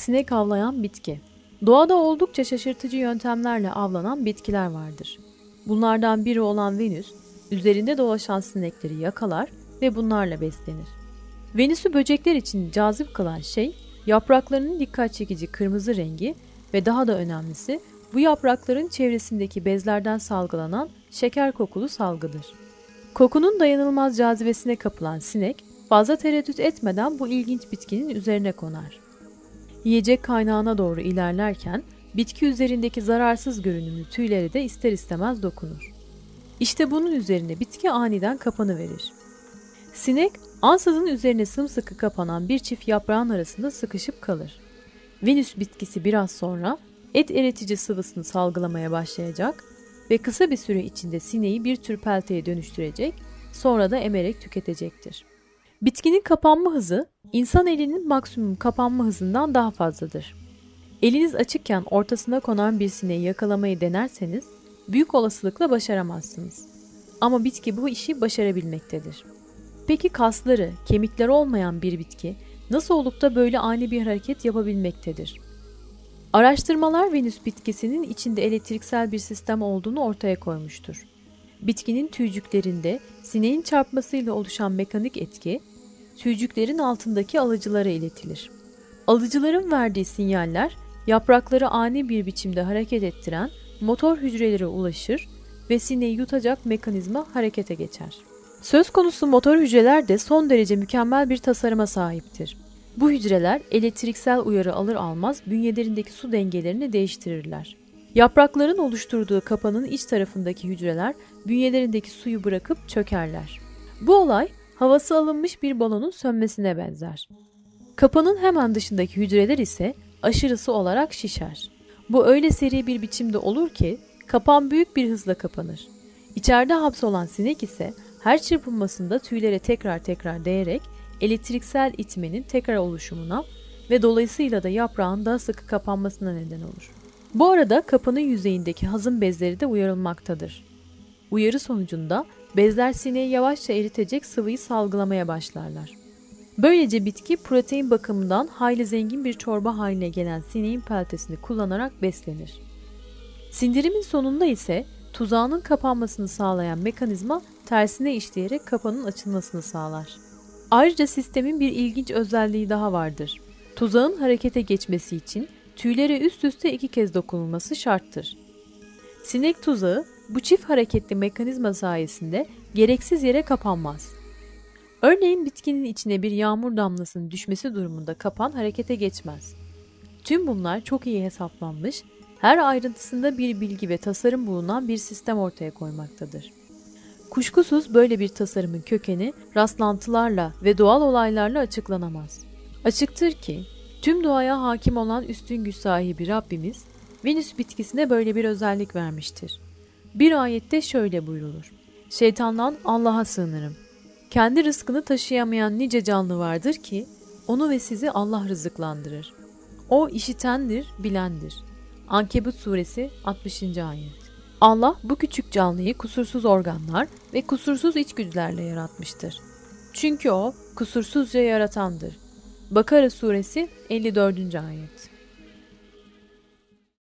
sinek avlayan bitki. Doğada oldukça şaşırtıcı yöntemlerle avlanan bitkiler vardır. Bunlardan biri olan Venüs, üzerinde dolaşan sinekleri yakalar ve bunlarla beslenir. Venüs'ü böcekler için cazip kılan şey, yapraklarının dikkat çekici kırmızı rengi ve daha da önemlisi, bu yaprakların çevresindeki bezlerden salgılanan şeker kokulu salgıdır. Kokunun dayanılmaz cazibesine kapılan sinek, fazla tereddüt etmeden bu ilginç bitkinin üzerine konar. Yiyecek kaynağına doğru ilerlerken, bitki üzerindeki zararsız görünümlü tüylere de ister istemez dokunur. İşte bunun üzerine bitki aniden kapanıverir. Sinek, ansızın üzerine sımsıkı kapanan bir çift yaprağın arasında sıkışıp kalır. Venüs bitkisi biraz sonra et eritici sıvısını salgılamaya başlayacak ve kısa bir süre içinde sineği bir tür pelteye dönüştürecek, sonra da emerek tüketecektir. Bitkinin kapanma hızı, insan elinin maksimum kapanma hızından daha fazladır. Eliniz açıkken ortasına konan bir sineği yakalamayı denerseniz, büyük olasılıkla başaramazsınız. Ama bitki bu işi başarabilmektedir. Peki kasları, kemikleri olmayan bir bitki nasıl olup da böyle ani bir hareket yapabilmektedir? Araştırmalar Venüs bitkisinin içinde elektriksel bir sistem olduğunu ortaya koymuştur. Bitkinin tüycüklerinde sineğin çarpmasıyla oluşan mekanik etki, tüycüklerin altındaki alıcılara iletilir. Alıcıların verdiği sinyaller, yaprakları ani bir biçimde hareket ettiren motor hücrelere ulaşır ve sineği yutacak mekanizma harekete geçer. Söz konusu motor hücreler de son derece mükemmel bir tasarıma sahiptir. Bu hücreler elektriksel uyarı alır almaz bünyelerindeki su dengelerini değiştirirler. Yaprakların oluşturduğu kapanın iç tarafındaki hücreler bünyelerindeki suyu bırakıp çökerler. Bu olay havası alınmış bir balonun sönmesine benzer. Kapanın hemen dışındaki hücreler ise aşırısı olarak şişer. Bu öyle seri bir biçimde olur ki kapan büyük bir hızla kapanır. İçeride hapsolan sinek ise her çırpınmasında tüylere tekrar değerek elektriksel itmenin tekrar oluşumuna ve dolayısıyla da yaprağın daha sıkı kapanmasına neden olur. Bu arada kapanın yüzeyindeki hazım bezleri de uyarılmaktadır. Uyarı sonucunda bezler sineği yavaşça eritecek sıvıyı salgılamaya başlarlar. Böylece bitki protein bakımından hayli zengin bir çorba haline gelen sineğin peltesini kullanarak beslenir. Sindirimin sonunda ise tuzağının kapanmasını sağlayan mekanizma tersine işleyerek kapanın açılmasını sağlar. Ayrıca sistemin bir ilginç özelliği daha vardır. Tuzağın harekete geçmesi için tüylere üst üste 2 kez dokunulması şarttır. Sinek tuzağı bu çift hareketli mekanizma sayesinde gereksiz yere kapanmaz. Örneğin bitkinin içine bir yağmur damlasının düşmesi durumunda kapan harekete geçmez. Tüm bunlar çok iyi hesaplanmış, her ayrıntısında bir bilgi ve tasarım bulunan bir sistem ortaya koymaktadır. Kuşkusuz böyle bir tasarımın kökeni rastlantılarla ve doğal olaylarla açıklanamaz. Açıktır ki tüm doğaya hakim olan üstün güç sahibi Rabbimiz Venüs bitkisine böyle bir özellik vermiştir. Bir ayette şöyle buyrulur: "Şeytandan Allah'a sığınırım. Kendi rızkını taşıyamayan nice canlı vardır ki onu ve sizi Allah rızıklandırır. O işitendir, bilendir." Ankebut suresi 60. ayet. Allah bu küçük canlıyı kusursuz organlar ve kusursuz içgüdülerle yaratmıştır. Çünkü o kusursuzca yaratandır. Bakara suresi 54. ayet.